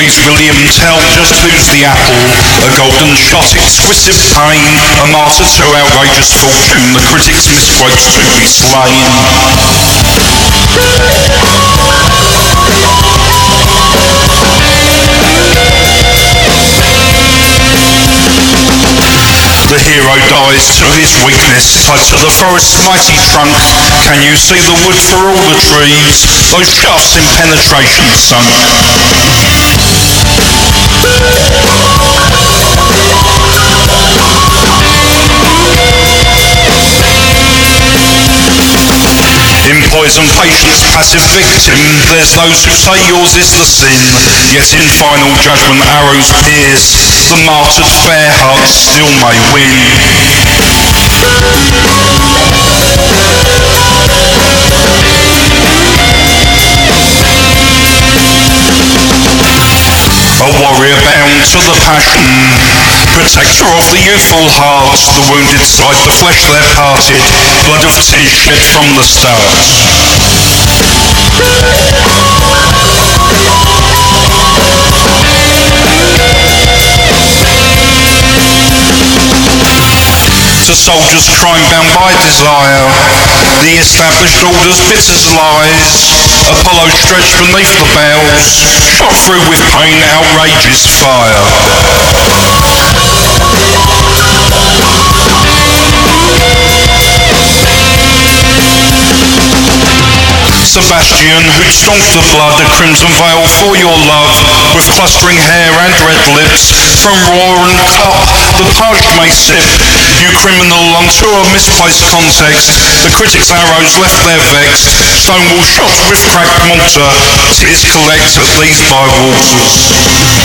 please William tell just who's the apple? A golden shot, exquisite pain, a martyr to outrageous fortune, the critics misquotes to be slain. The hero dies to his weakness, tied to the forest's mighty trunk. Can you see the wood for all the trees? Those shafts in penetration sunk. In poison patience, passive victim, there's those who say yours is the sin, yet in final judgment arrows pierce, the martyred fair heart still may win. A warrior bound to the passion, protector of the youthful heart, the wounded side, the flesh there parted, blood of tears shed from the start. To soldiers crime-bound by desire, the established order's bitter lies, Apollo stretched beneath the boughs, shot through with pain, outrageous fire. Sebastian, who'd staunch the blood, a crimson veil for your love, with clustering hair and red lips, from roar and cup the parched may sip. You criminal unto a misplaced context, the critics' arrows left there vexed, stonewall shots with cracked mortar, tears collect at these by waters.